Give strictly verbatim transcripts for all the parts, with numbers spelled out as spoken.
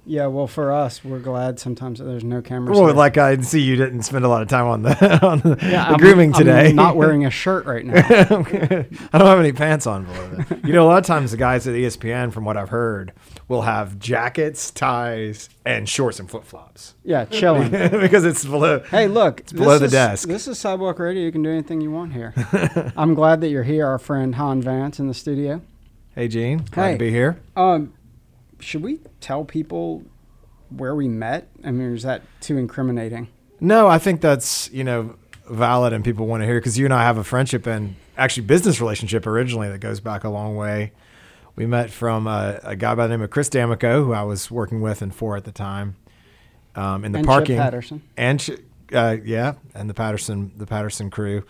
Yeah, well, for us, we're glad sometimes that there's no cameras. Well, there. like I see you didn't spend a lot of time on the on the, yeah, the I'm, grooming today. I'm not wearing a shirt right now. I don't have any pants on below that. You know, a lot of times the guys at E S P N, from what I've heard, will have jackets, ties, and shorts and flip flops. Yeah, chilling because it's below. Hey, look, it's below the is, desk. This is Sidewalk Radio. You can do anything you want here. I'm glad that you're here, our friend Han Vance in the studio. Hey, Gene. Glad hey, to be here. Um, should we tell people where we met? I mean, is that too incriminating? No, I think that's, you know, valid and people want to hear because you and I have a friendship and actually business relationship originally that goes back a long way. We met from a, a guy by the name of Chris D'Amico, who I was working with and for at the time, um, in the and parking. Chip Patterson. And uh, yeah, and the Patterson, the Patterson crew.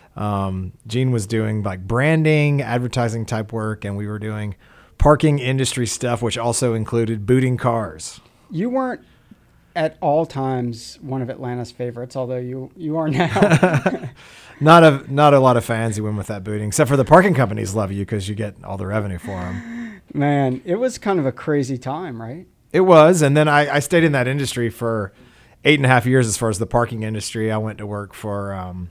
Um, Gene was doing like branding, advertising type work, and we were doing parking industry stuff, which also included booting cars. You weren't at all times one of Atlanta's favorites, although you, you are now. not a not a lot of fans who win with that booting, except for the parking companies love you because you get all the revenue for them. Man, it was kind of a crazy time, right? It was, and then I, I stayed in that industry for eight and a half years as far as the parking industry. I went to work for um,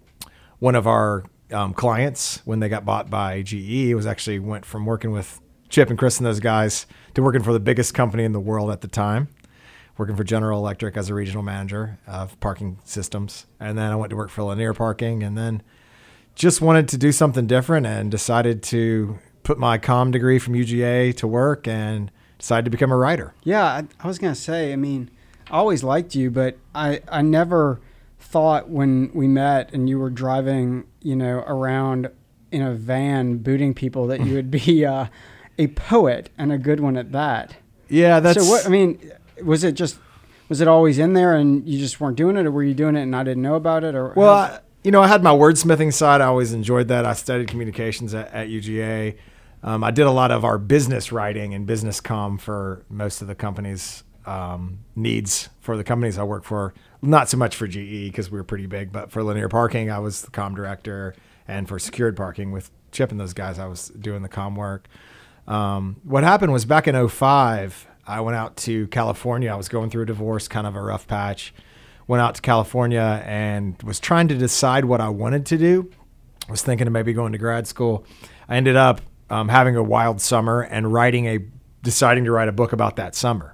one of our um, clients when they got bought by G E. It was actually went from working with Chip and Chris and those guys to working for the biggest company in the world at the time, working for General Electric as a regional manager of parking systems. And then I went to work for Lanier Parking and then just wanted to do something different and decided to put my comm degree from U G A to work and decided to become a writer. Yeah, I, I was going to say, I mean, I always liked you, but I, I never thought when we met and you were driving, you know, around in a van booting people that you would be uh, a poet and a good one at that. Yeah, that's... So what, I mean, was it just, was it always in there and you just weren't doing it, or were you doing it and I didn't know about it? Or Well, I, you know, I had my wordsmithing side. I always enjoyed that. I studied communications at, at U G A. Um, I did a lot of our business writing and business comm for most of the company's um, needs for the companies I work for. Not so much for G E because we were pretty big, but for Linear Parking, I was the comm director, and for Secured Parking with Chip and those guys, I was doing the comm work. Um, what happened was back in oh five, I went out to California. I was going through a divorce, kind of a rough patch. Went out to California and was trying to decide what I wanted to do. I was thinking of maybe going to grad school. I ended up um, having a wild summer and writing a, deciding to write a book about that summer,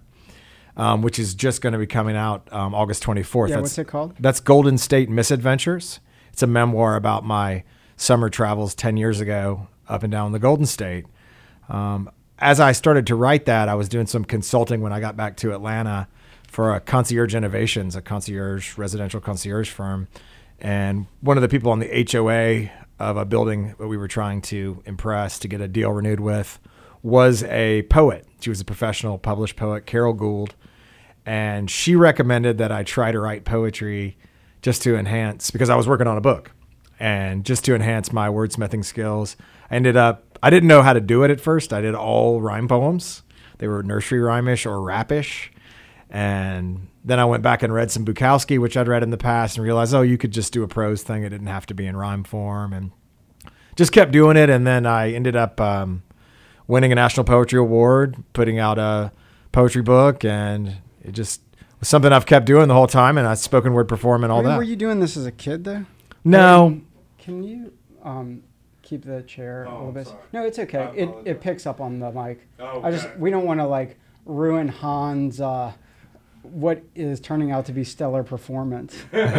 um, which is just going to be coming out um, August twenty-fourth. Yeah, that's, what's it called? That's Golden State Misadventures. It's a memoir about my summer travels ten years ago up and down the Golden State. Um, as I started to write that, I was doing some consulting when I got back to Atlanta for a Concierge Innovations, a concierge, residential concierge firm. And one of the people on the H O A of a building that we were trying to impress to get a deal renewed with was a poet. She was a professional published poet, Carol Gould. And she recommended that I try to write poetry just to enhance, because I was working on a book, and just to enhance my wordsmithing skills. I ended up, I didn't know how to do it at first. I did all rhyme poems. They were nursery rhymish or rapish. And then I went back and read some Bukowski, which I'd read in the past, and realized, oh, you could just do a prose thing. It didn't have to be in rhyme form, and just kept doing it. And then I ended up um, winning a National Poetry Award, putting out a poetry book, and it just was something I've kept doing the whole time, and I spoken word perform and all I mean, that. Were you doing this as a kid, though? No. Um, can you um, keep the chair Oh, a little bit? sorry. No, it's okay. I It apologize. it picks up on the mic. Oh, I just okay. we don't want to like ruin Han's uh, what is turning out to be stellar performance.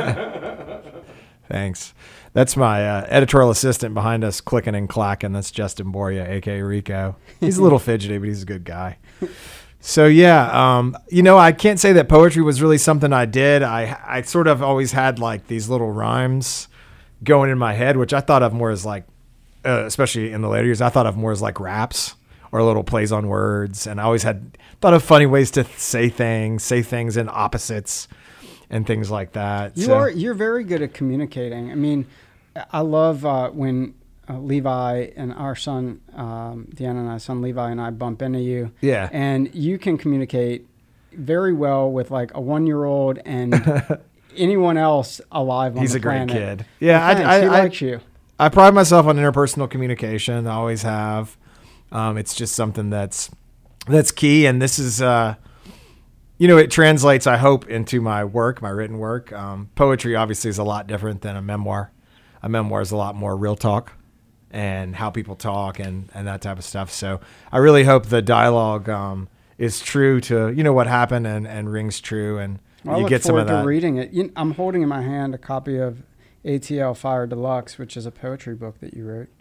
Thanks. That's my uh, editorial assistant behind us clicking and clacking. That's Justin Boria, a k a. Rico. He's a little fidgety, but he's a good guy. So, yeah, um, you know, I can't say that poetry was really something I did. I, I sort of always had like these little rhymes going in my head, which I thought of more as like, uh, especially in the later years, I thought of more as like raps or little plays on words. And I always had thought of funny ways to say things, say things in opposites and things like that. You So- are you're very good at communicating. I mean, I love uh, when uh, Levi and our son, um, Deanna and our son Levi and I bump into you. Yeah. And you can communicate very well with like a one-year-old and anyone else alive on He's the a great planet. kid. Yeah, Well, thanks. I, I, he I, likes you. I pride myself on interpersonal communication. I always have. Um, it's just something that's that's key. And this is, uh, you know, it translates, I hope, into my work, my written work. Um, poetry obviously is a lot different than a memoir. A memoir is a lot more real talk and how people talk and, and that type of stuff. So I really hope the dialogue um, is true to, you know, what happened and, and rings true. And well, you I get look some of forward that. to reading it. You, I'm holding in my hand a copy of A T L Fire Deluxe, which is a poetry book that you wrote.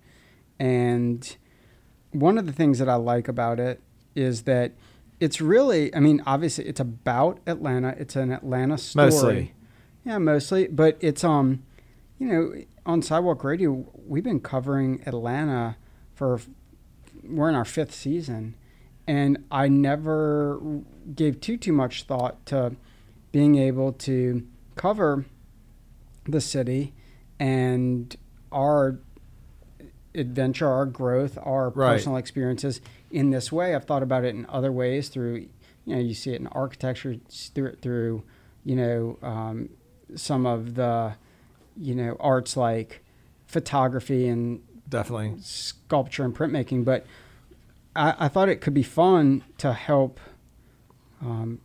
And one of the things that I like about it is that it's really, I mean, obviously it's about Atlanta. It's an Atlanta story. Mostly. Yeah, mostly. But it's, um, you know, on Sidewalk Radio, we've been covering Atlanta for, we're in our fifth season. And I never gave too, too much thought to being able to cover the city and our adventure, our growth, our Right. personal experiences in this way. I've thought about it in other ways through, you know, you see it in architecture, through, through you know, um, some of the, you know, arts like photography and Definitely. sculpture and printmaking. But I, I thought it could be fun to help um,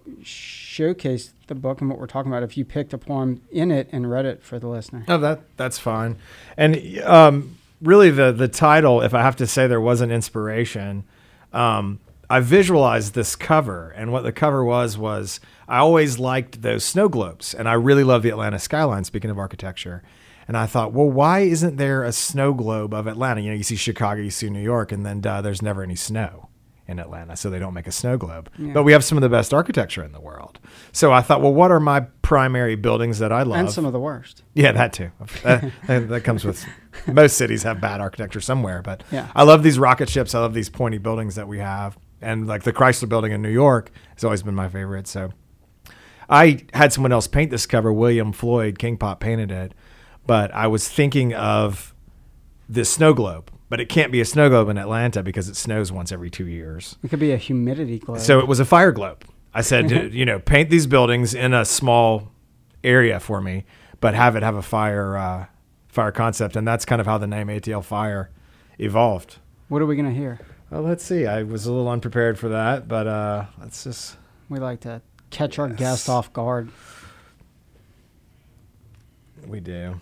showcase the book and what we're talking about if you picked a poem in it and read it for the listener. Oh, that that's fine. And um, really, the the title, if I have to say there was an inspiration, um, I visualized this cover. And what the cover was, was I always liked those snow globes. And I really love the Atlanta skyline, speaking of architecture. And I thought, well, why isn't there a snow globe of Atlanta? You know, you see Chicago, you see New York, and then duh, there's never any snow in Atlanta, so they don't make a snow globe. Yeah. But we have some of the best architecture in the world. So I thought, well, what are my primary buildings that I love? And some of the worst. Yeah, that too. that, that comes with most cities have bad architecture somewhere. But Yeah. I love these rocket ships. I love these pointy buildings that we have. And like the Chrysler Building in New York has always been my favorite. So I had someone else paint this cover. William Floyd, King Pop, painted it. But I was thinking of this snow globe. But it can't be a snow globe in Atlanta because it snows once every two years. It could be a humidity globe. So it was a fire globe. I said, you know, paint these buildings in a small area for me, but have it have a fire uh, fire concept. And that's kind of how the name A T L Fire evolved. What are we going to hear? Well, let's see. I was a little unprepared for that, but uh, let's just... We like to catch our Yes. guest off guard. We do.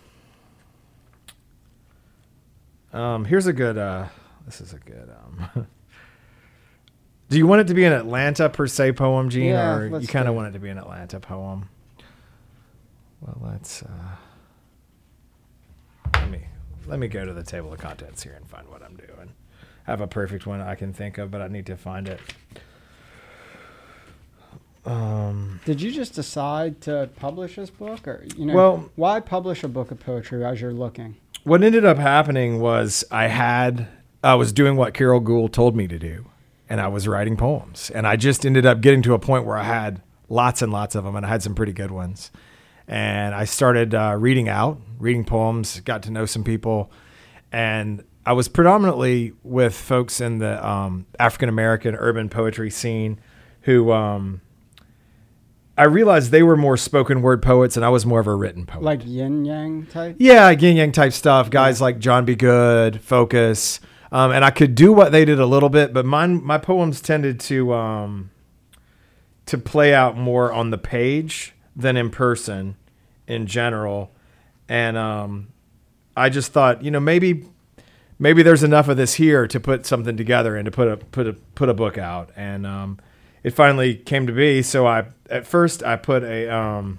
Um, here's a good... Uh, this is a good... Um, do you want it to be an Atlanta per se poem, Gene, Yeah, or let's you kind do of it. want it to be an Atlanta poem? Well, let's... Uh, let me let me go to the table of contents here and find what I'm doing. I have a perfect one I can think of, but I need to find it. Um, Did you just decide to publish this book? Or, you know, Well- why publish a book of poetry as you're looking? what ended up happening was I had I was doing what Carol Gould told me to do, and I was writing poems, and I just ended up getting to a point where I had lots and lots of them, and I had some pretty good ones, and I started uh, reading out, reading poems, got to know some people, and I was predominantly with folks in the um, African American urban poetry scene who um, I realized they were more spoken word poets, and I was more of a written poet. Like yin yang type? Yeah, yin yang type stuff. Guys like John B. Good, Focus, um, and I could do what they did a little bit, but mine, my poems tended to um, to play out more on the page than in person, in general. And um, I just thought, you know, maybe maybe there's enough of this here to put something together and to put a put a put a book out. And um, it finally came to be. So I at first I put a um,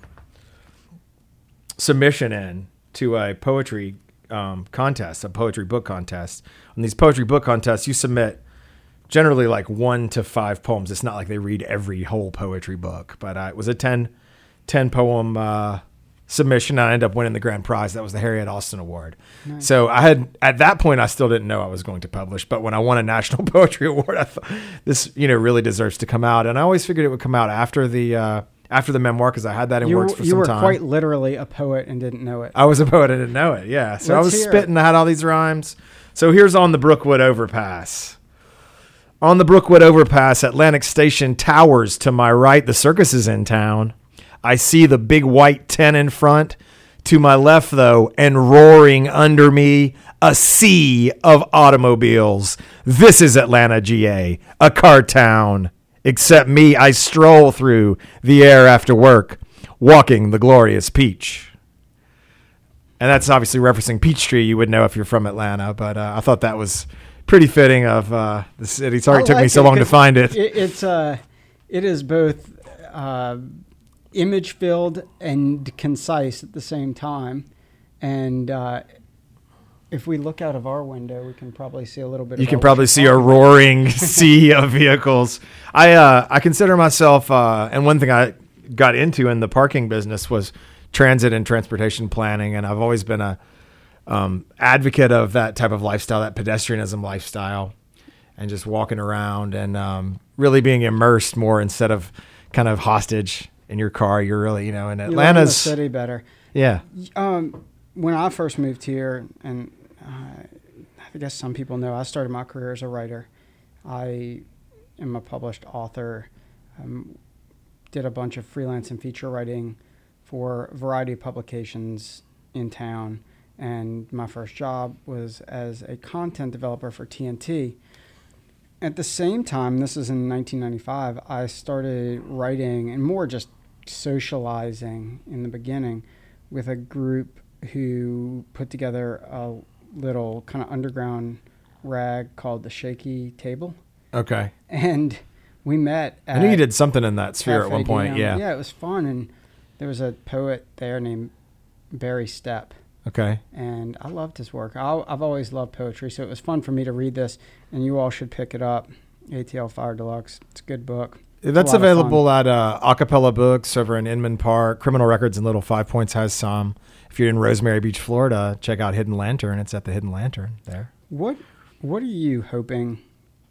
submission in to a poetry um, contest, a poetry book contest. On these poetry book contests, you submit generally like one to five poems. It's not like they read every whole poetry book, but uh, it was a ten, ten poem uh, submission. And I ended up winning the grand prize. That was the Harriet Austin Award. Nice. So I had, at that point, I still didn't know I was going to publish, but when I won a National Poetry Award, I thought this, you know, really deserves to come out. And I always figured it would come out after the, uh, after the memoir, because I had that in You, works for you some were time. quite literally a poet and didn't know it. I was a poet. I didn't know it. Yeah. So Let's I was hear it. spitting. I had all these rhymes. So here's On the Brookwood Overpass. On the Brookwood Overpass, Atlantic Station towers to my right. The circus is in town. I see the big white tent in front. To my left, though, and roaring under me, a sea of automobiles. This is Atlanta, G A, a car town. Except me, I stroll through the air after work, walking the glorious peach. And that's obviously referencing Peachtree. You would know if you're from Atlanta, but uh, I thought that was pretty fitting of uh, the city. Sorry it took like me so it long to find it. it it's uh, it is both uh, image filled and concise at the same time, and uh, if we look out of our window, we can probably see a little bit. You about can what probably you're see a talking about. roaring sea of vehicles. I uh, I consider myself, uh, and one thing I got into in the parking business was transit and transportation planning, and I've always been a um, advocate of that type of lifestyle, that pedestrianism lifestyle, and just walking around and um, really being immersed more instead of kind of hostage in your car. You're really, you know, in You live in the Atlanta's city better. yeah. Um, when I first moved here, and uh, I guess some people know, I started my career as a writer. I am a published author. Um, did a bunch of freelance and feature writing for a variety of publications in town. And my first job was as a content developer for T N T. At the same time, this is in nineteen ninety-five, I started writing and more just socializing in the beginning with a group who put together a little kind of underground rag called the Shaky Table. Okay. And we met at I knew you did something in that sphere at Cafe one point. Diem. Yeah. Yeah, it was fun. And there was a poet there named Barry Stepp. Okay. And I loved his work. I, I've always loved poetry, so it was fun for me to read this, and you all should pick it up. A T L Fire Deluxe. It's a good book. It's That's a lot of available at uh, Acapella Books over in Inman Park. Criminal Records and Little Five Points has some. If you're in Rosemary Beach, Florida, check out Hidden Lantern. It's at the Hidden Lantern there. What What are you hoping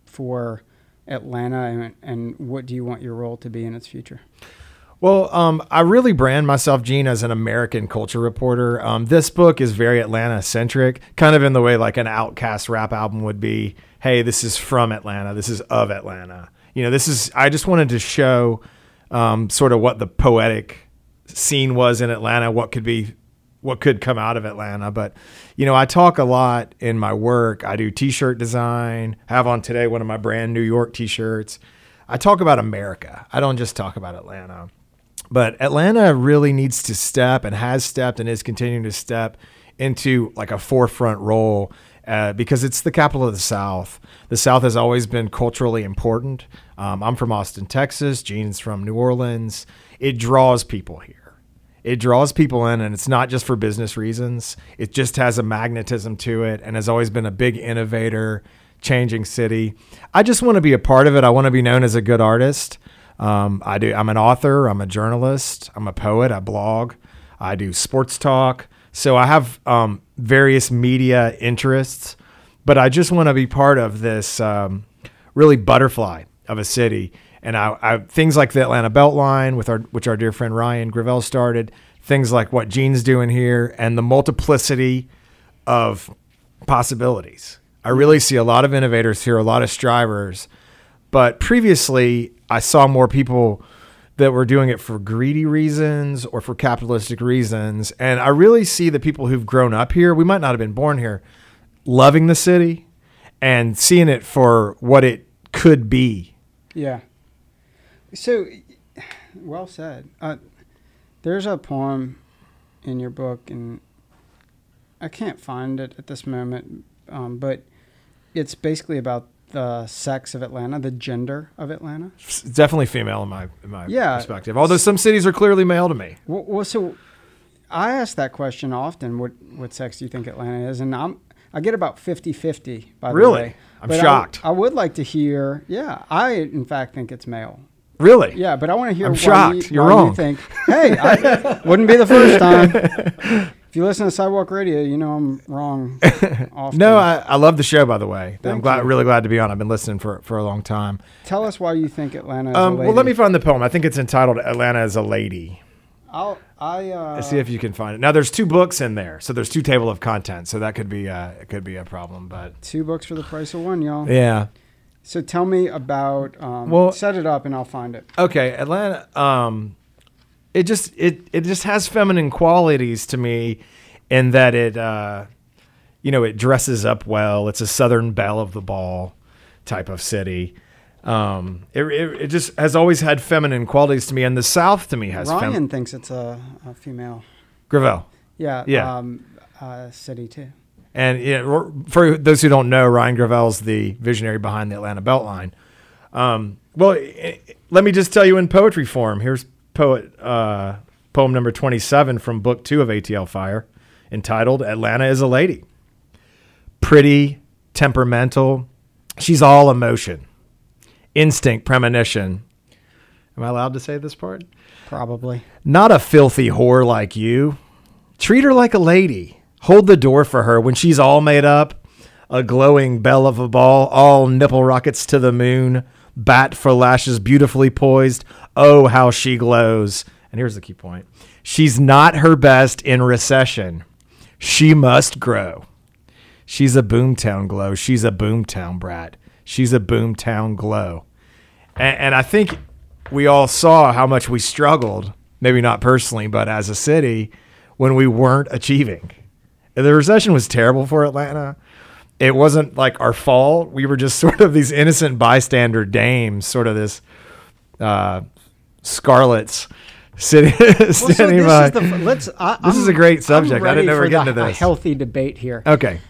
for Atlanta, and, and what do you want your role to be in its future? Well, um, I really brand myself, Gene, as an American culture reporter. Um, this book is very Atlanta-centric, kind of in the way like an Outkast rap album would be. Hey, this is from Atlanta. This is of Atlanta. You know, this is. I just wanted to show um, sort of what the poetic scene was in Atlanta, what could be, what could come out of Atlanta. But you know, I talk a lot in my work. I do T-shirt design. I have on today one of my brand New York T-shirts. I talk about America. I don't just talk about Atlanta. But Atlanta really needs to step and has stepped and is continuing to step into like a forefront role uh, because it's the capital of the South. The South has always been culturally important. Um, I'm from Austin, Texas. Gene's from New Orleans. It draws people here. It draws people in, and it's not just for business reasons. It just has a magnetism to it and has always been a big innovator, changing city. I just want to be a part of it. I want to be known as a good artist. Um, I do. I'm an author. I'm a journalist. I'm a poet. I blog. I do sports talk. So I have um, various media interests, but I just want to be part of this um, really butterfly of a city. And I, I things like the Atlanta Beltline, with our which our dear friend Ryan Gravel started. Things like what Gene's doing here, and the multiplicity of possibilities. I really see a lot of innovators here, a lot of strivers. But previously, I saw more people that were doing it for greedy reasons or for capitalistic reasons. And I really see the people who've grown up here, we might not have been born here, loving the city and seeing it for what it could be. Yeah. So, well said. Uh, there's a poem in your book, and I can't find it at this moment, um, but it's basically about the sex of Atlanta, the gender of Atlanta. It's definitely female in my in my Yeah. perspective. Although some cities are clearly male to me. Well, well, so I ask that question often. What what sex do you think Atlanta is? And I'm I get about fifty-fifty, by the Really? way. I'm But shocked. I, I would like to hear. Yeah, I in fact think it's male. Really? Yeah, but I want to hear. I'm why shocked. You, You're why wrong. You think? Hey, I, wouldn't be the first time. If you listen to Sidewalk Radio, you know I'm wrong often. No, I, I love the show, by the way. I'm Thank glad, you. really glad to be on. I've been listening for, for a long time. Tell us why you think Atlanta is Um, a lady. well, let me find the poem. I think it's entitled Atlanta as a Lady. I'll, I, uh, Let's see if you can find it. Now, there's two books in there, so there's two table of content, so that could be uh, it could be a problem. But two books for the price of one, y'all. yeah, So tell me about, um, Well- set it up and I'll find it. okay, Atlanta. Um, it just it it just has feminine qualities to me, in that it uh, you know, it dresses up well. It's a Southern belle of the ball type of city. Um, it, it, it just has always had feminine qualities to me, and the South to me has Ryan fem- thinks it's a, a female. Gravel. Yeah. Yeah. Um, uh, city too. And yeah, for those who don't know, Ryan Gravel's the visionary behind the Atlanta Beltline. Um, well, it, let me just tell you in poetry form. Here's poet uh, poem number twenty-seven from book two of A T L Fire, entitled "Atlanta is a Lady." Pretty, temperamental, she's all emotion, instinct, premonition. Am I allowed to say this part? Probably. Not a filthy whore like you. Treat her like a lady. Hold the door for her when she's all made up. A glowing belle of a ball, all nipple rockets to the moon. Bat for lashes beautifully poised. Oh, how she glows. And here's the key point. She's not her best in recession. She must grow. She's a boomtown glow. She's a boomtown brat. She's a boomtown glow. And, and I think we all saw how much we struggled, maybe not personally, but as a city, when we weren't achieving. The recession was terrible for Atlanta. It wasn't like our fault. We were just sort of these innocent bystander dames, sort of this uh, Scarlet's sitting, Well, so standing this by. is the, let's, I, This I'm- is a great I'm subject. I ready didn't ever for get the- into A this. healthy debate here. Okay.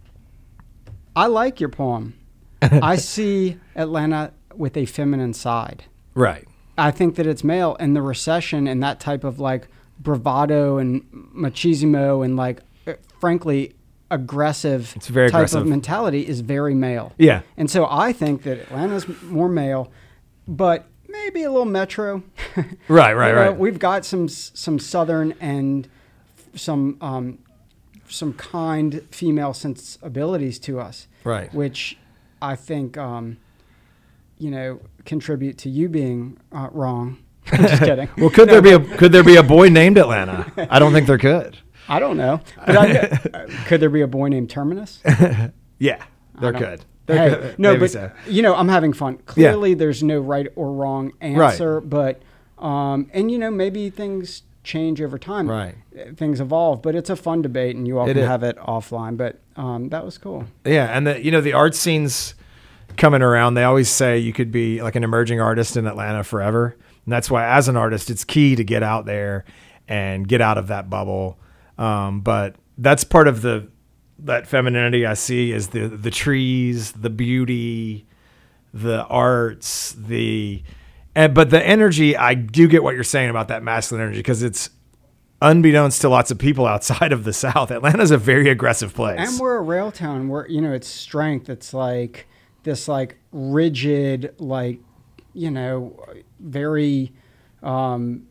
I like your poem. I see Atlanta with a feminine side. Right. I think that it's male, and the recession and that type of like bravado and machismo and like, uh, frankly, aggressive It's very type aggressive. of mentality is very male. Yeah. And so I think that Atlanta's more male, but maybe a little metro. Right, right, You know, right. We've got some some southern and some um, some kind female sensibilities to us, Right. which I think um, you know contribute to you being uh, wrong. I'm just kidding. Well, could there be a could there be a boy named Atlanta? I don't think there could. I don't know, but I, uh, could there be a boy named Terminus? Yeah, there don't- could. There Hey, could. no, Maybe but so. you know, I'm having fun. Clearly, there's no right or wrong answer, but um, and you know, maybe things change over time. Right. Uh, Things evolve, but it's a fun debate, and you all It can is. have it offline. But um, that was cool. Yeah, and the you know the art scenes coming around. They always say you could be like an emerging artist in Atlanta forever, and that's why as an artist, it's key to get out there and get out of that bubble. Um, but that's part of the that femininity I see is the the trees, the beauty, the arts, the and but the energy. I do get what you're saying about that masculine energy because it's unbeknownst to lots of people outside of the South. Atlanta's a very aggressive place. And we're a rail town. We're you know, it's strength. It's like this like rigid, like you know, very um,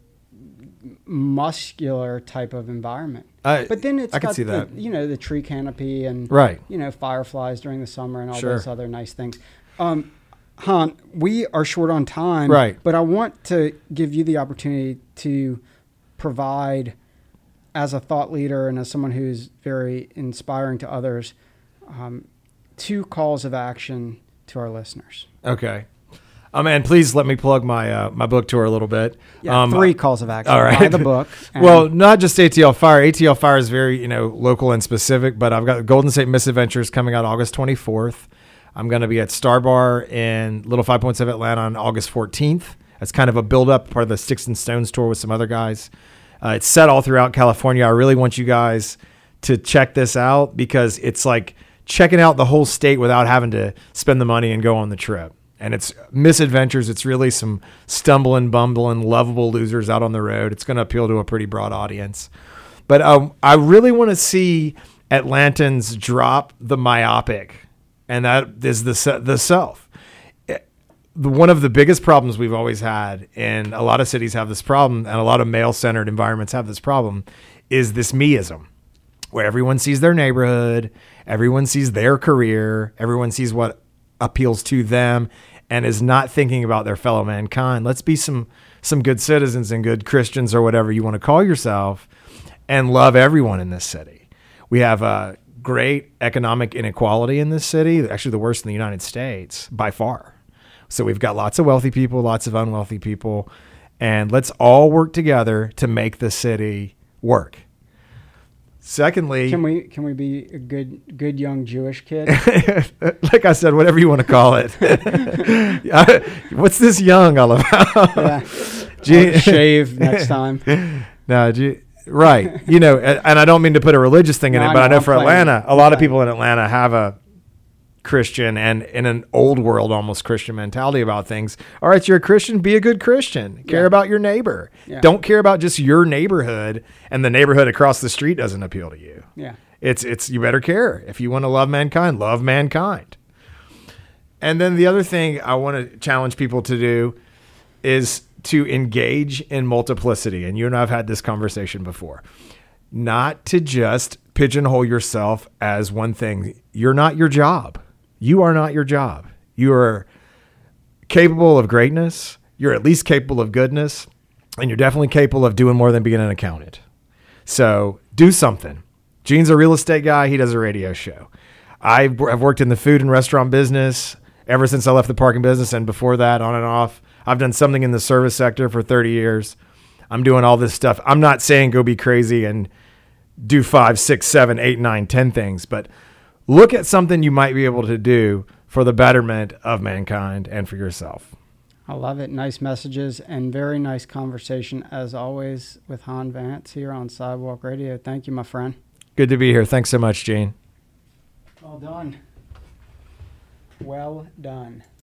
muscular type of environment. I- But then it's I can got see the, that. you know, the tree canopy and Right. you know, fireflies during the summer and all Sure. those other nice things. Um, Han, we are short on time, Right. But I want to give you the opportunity to provide, as a thought leader and as someone who's very inspiring to others, um, two calls of action to our listeners. Okay. Um, and please let me plug my uh, my book tour a little bit. Yeah, um, three calls of action. all right. Buy the book. and- Well, not just A T L Fire. A T L Fire is very, you know, local and specific, but I've got Golden State Misadventures coming out August twenty-fourth. I'm going to be at Star Bar in Little Five Points of Atlanta on August fourteenth. That's kind of a build-up, part of the Sticks and Stones tour with some other guys. Uh, it's set all throughout California. I really want you guys to check this out because it's like checking out the whole state without having to spend the money and go on the trip. And it's misadventures. It's really some stumbling, bumbling, lovable losers out on the road. It's going to appeal to a pretty broad audience. But um, I really want to see Atlantans drop the myopic, and that is the se- the self. It- the- one of the biggest problems we've always had, and a lot of cities have this problem, and a lot of male-centered environments have this problem, is this meism, where everyone sees their neighborhood, everyone sees their career, everyone sees what appeals to them, and is not thinking about their fellow mankind. Let's be some some good citizens and good Christians or whatever you want to call yourself, and love everyone in this city. We have a great economic inequality in this city, actually the worst in the United States by far. So we've got lots of wealthy people, lots of unwealthy people, and let's all work together to make the city work. Secondly, Can we can we be a good good young Jewish kid? like I said, whatever you want to call it. What's this young all about? Yeah. Gee- I'll shave next time. No, gee- right. You know, and, and I don't mean to put a religious thing in No, it, I but I know, know I'm for playing. Atlanta, a I'm lot of playing. people in Atlanta have a Christian and in an old world almost Christian mentality about things. All right, you're a Christian, be a good Christian. Care Yeah. about your neighbor. Yeah. Don't care about just your neighborhood, and the neighborhood across the street doesn't appeal to you. Yeah. It's it's you better care. If you want to love mankind, love mankind. And then the other thing I want to challenge people to do is to engage in multiplicity. And you and I have had this conversation before. Not to just pigeonhole yourself as one thing. You're not your job. You are not your job. You are capable of greatness. You're at least capable of goodness. And you're definitely capable of doing more than being an accountant. So do something. Gene's a real estate guy. He does a radio show. I've I've worked in the food and restaurant business ever since I left the parking business. And before that, on and off, I've done something in the service sector for thirty years. I'm doing all this stuff. I'm not saying go be crazy and do five, six, seven, eight, nine, ten things, but look at something you might be able to do for the betterment of mankind and for yourself. I love it. Nice messages and very nice conversation as always with Han Vance here on Sidewalk Radio. Thank you, my friend. Good to be here. Thanks so much, Gene. Well done. Well done.